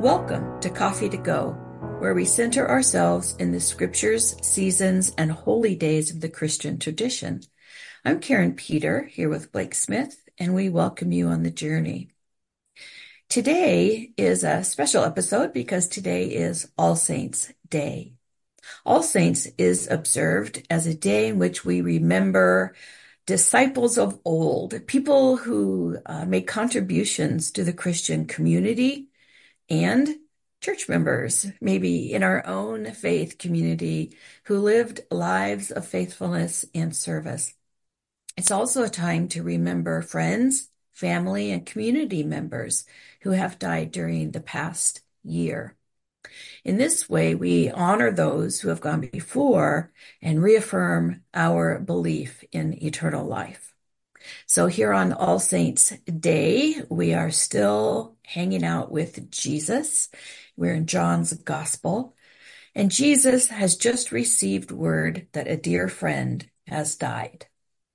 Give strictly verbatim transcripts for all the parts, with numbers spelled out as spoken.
Welcome to Coffee to Go, where we center ourselves in the scriptures, seasons, and holy days of the Christian tradition. I'm Karen Peter, here with Blake Smith, and we welcome you on the journey. Today is a special episode because today is All Saints' Day. All Saints is observed as a day in which we remember disciples of old, people who uh, made contributions to the Christian community, and church members, maybe in our own faith community, who lived lives of faithfulness and service. It's also a time to remember friends, family, and community members who have died during the past year. In this way, we honor those who have gone before and reaffirm our belief in eternal life. So here on All Saints' Day, we are still hanging out with Jesus. We're in John's Gospel, and Jesus has just received word that a dear friend has died.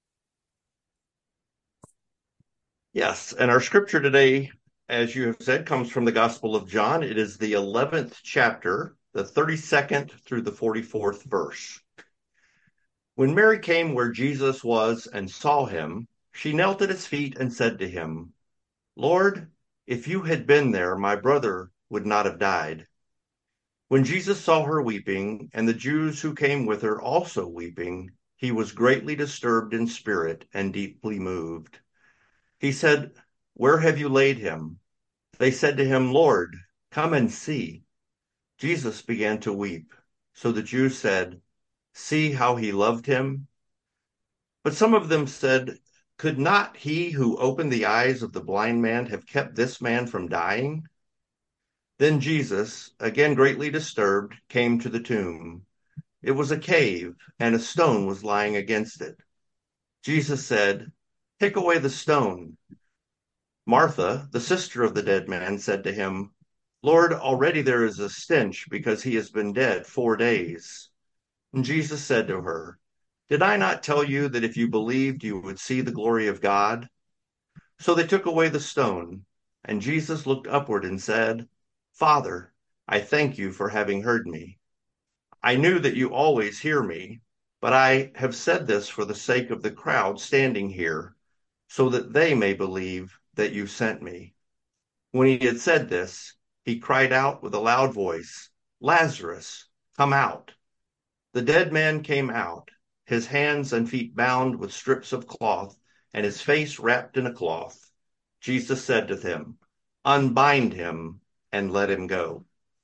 Yes, and our scripture today, as you have said, comes from the Gospel of John. It is the eleventh chapter, the thirty-second through the forty-fourth verse. When Mary came where Jesus was and saw him, she knelt at his feet and said to him, "Lord, if you had been there, my brother would not have died." When Jesus saw her weeping, and the Jews who came with her also weeping, he was greatly disturbed in spirit and deeply moved. He said, "Where have you laid him?" They said to him, "Lord, come and see." Jesus began to weep. So the Jews said, "See how he loved him." But some of them said, "Could not he who opened the eyes of the blind man have kept this man from dying?" Then Jesus, again greatly disturbed, came to the tomb. It was a cave, and a stone was lying against it. Jesus said, "Take away the stone." Martha, the sister of the dead man, said to him, "Lord, already there is a stench because he has been dead four days." And Jesus said to her, "Did I not tell you that if you believed, you would see the glory of God?" So they took away the stone, and Jesus looked upward and said, "Father, I thank you for having heard me. I knew that you always hear me, but I have said this for the sake of the crowd standing here, so that they may believe that you sent me." When he had said this, he cried out with a loud voice, "Lazarus, come out." The dead man came out, his hands and feet bound with strips of cloth, and his face wrapped in a cloth. Jesus said to them, "Unbind him and let him go."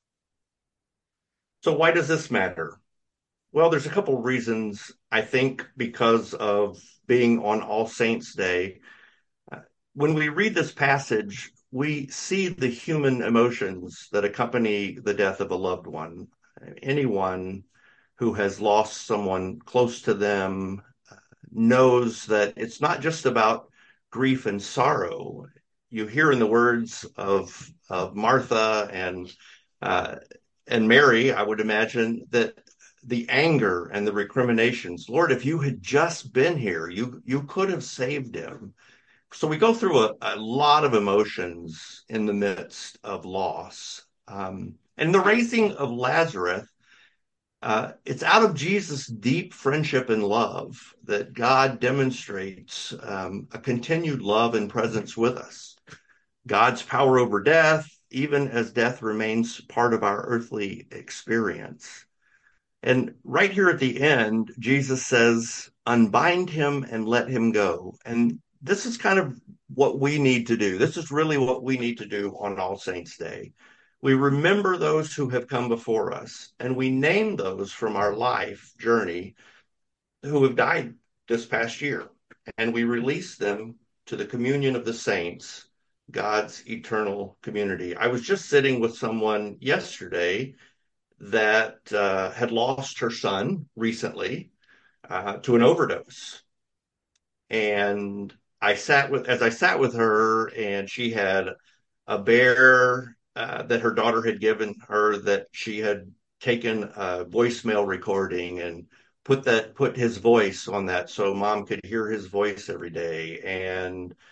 So why does this matter? Well, there's a couple of reasons. I think because of being on All Saints' Day. When we read this passage, we see the human emotions that accompany the death of a loved one. Anyone who has lost someone close to them knows that it's not just about grief and sorrow. You hear in the words of, of Martha and uh, and Mary, I would imagine, that the anger and the recriminations, "Lord, if you had just been here, you you could have saved him." So we go through a, a lot of emotions in the midst of loss. Um, and the raising of Lazarus, uh, it's out of Jesus' deep friendship and love that God demonstrates um, a continued love and presence with us. God's power over death, even as death remains part of our earthly experience. And right here at the end, Jesus says, "Unbind him and let him go." And this is kind of what we need to do. This is really what we need to do on All Saints' Day. We remember those who have come before us, and we name those from our life journey who have died this past year. And we release them to the communion of the saints, God's eternal community. I was just sitting with someone yesterday that uh, had lost her son recently uh, to an overdose. And I sat with, as I sat with her, and she had a bear uh, that her daughter had given her that she had taken a voicemail recording and put that, put his voice on that so mom could hear his voice every day. And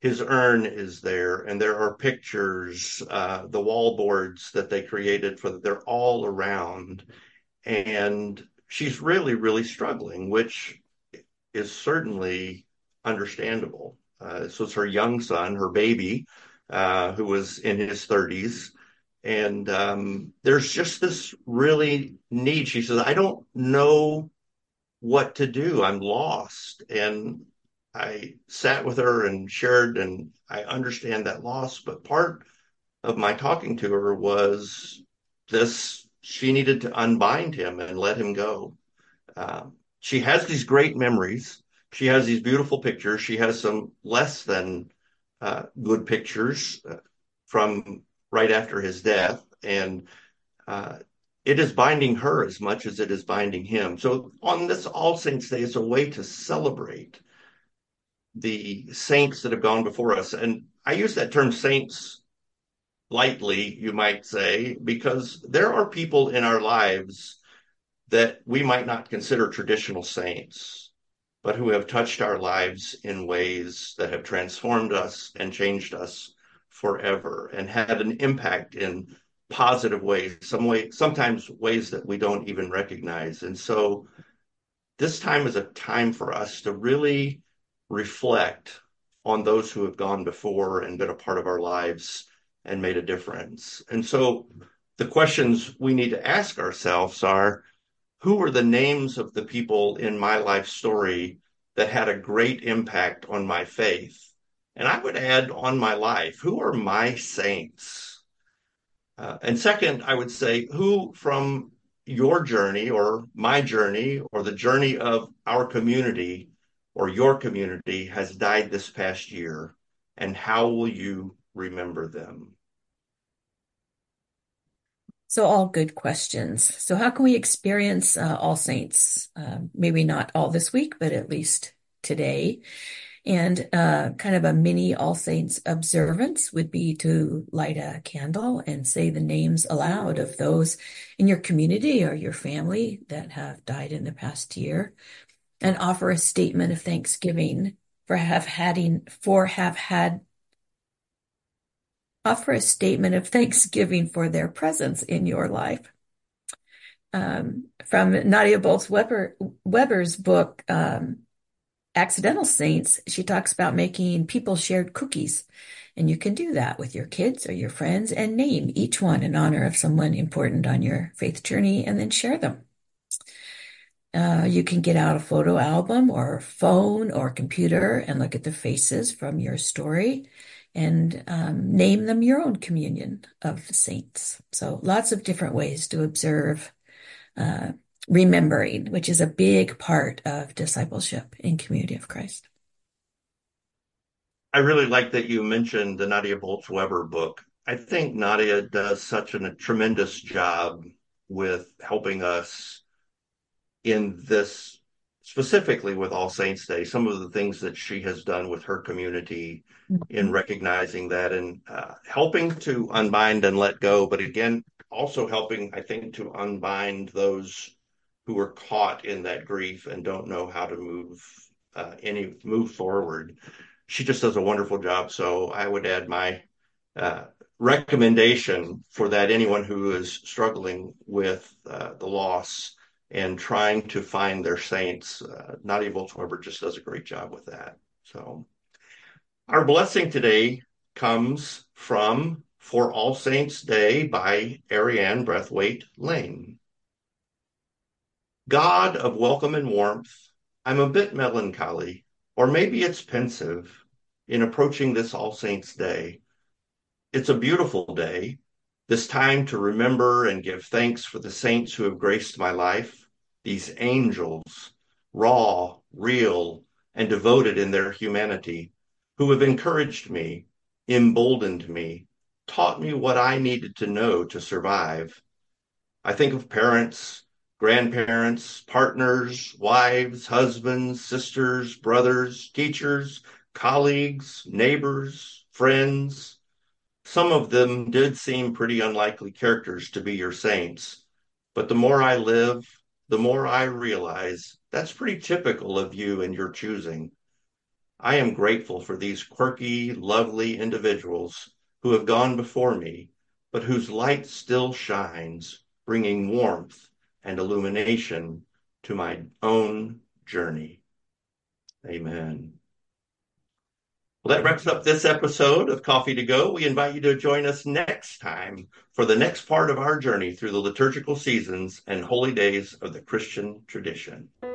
his urn is there, and there are pictures, uh, the wall boards that they created for, they're all around. And she's really, really struggling, which is certainly understandable. Uh, this was her young son, her baby, uh, who was in his thirties. And um, there's just this really need. She says, I don't know what to do. I'm lost. And I sat with her and shared, and I understand that loss. But part of my talking to her was this: she needed to unbind him and let him go. Um, she has these great memories. She has these beautiful pictures. She has some less than uh, good pictures uh, from right after his death. And uh, it is binding her as much as it is binding him. So on this All Saints Day, it's a way to celebrate the saints that have gone before us. And I use that term saints lightly, you might say, because there are people in our lives that we might not consider traditional saints, but who have touched our lives in ways that have transformed us and changed us forever and had an impact in positive ways, some way, sometimes ways that we don't even recognize. And so this time is a time for us to really reflect on those who have gone before and been a part of our lives and made a difference. And so the questions we need to ask ourselves are, who were the names of the people in my life story that had a great impact on my faith? And I would add, on my life, who are my saints? Uh, and second, I would say, who from your journey or my journey or the journey of our community or your community has died this past year, and how will you remember them? So, all good questions. So, how can we experience uh, All Saints? Uh, maybe not all this week, but at least today. And uh, kind of a mini All Saints observance would be to light a candle and say the names aloud of those in your community or your family that have died in the past year, and offer a statement of thanksgiving for have having for have had offer a statement of thanksgiving for their presence in your life. Um, from Nadia Bolz Weber, Weber's book, um, Accidental Saints, she talks about making people shared cookies. And you can do that with your kids or your friends and name each one in honor of someone important on your faith journey and then share them. Uh, you can get out a photo album or phone or computer and look at the faces from your story and um, name them your own communion of the saints. So lots of different ways to observe uh, remembering, which is a big part of discipleship in Community of Christ. I really like that you mentioned the Nadia Bolz Weber book. I think Nadia does such an, a tremendous job with helping us in this, specifically with All Saints Day, some of the things that she has done with her community in recognizing that and uh, helping to unbind and let go. But again, also helping, I think, to unbind those who are caught in that grief and don't know how to move uh, any move forward. She just does a wonderful job. So I would add my uh, recommendation for that, anyone who is struggling with uh, the loss and trying to find their saints. Uh, Nadia Bolz Weber just does a great job with that. So our blessing today comes from For All Saints Day by Ariane Breathwaite Lane. God of welcome and warmth, I'm a bit melancholy, or maybe it's pensive, in approaching this All Saints Day. It's a beautiful day, this time to remember and give thanks for the saints who have graced my life, these angels, raw, real, and devoted in their humanity, who have encouraged me, emboldened me, taught me what I needed to know to survive. I think of parents, grandparents, partners, wives, husbands, sisters, brothers, teachers, colleagues, neighbors, friends. Some of them did seem pretty unlikely characters to be your saints, but the more I live, the more I realize that's pretty typical of you and your choosing. I am grateful for these quirky, lovely individuals who have gone before me, but whose light still shines, bringing warmth and illumination to my own journey. Amen. Well, that wraps up this episode of Coffee to Go. We invite you to join us next time for the next part of our journey through the liturgical seasons and holy days of the Christian tradition.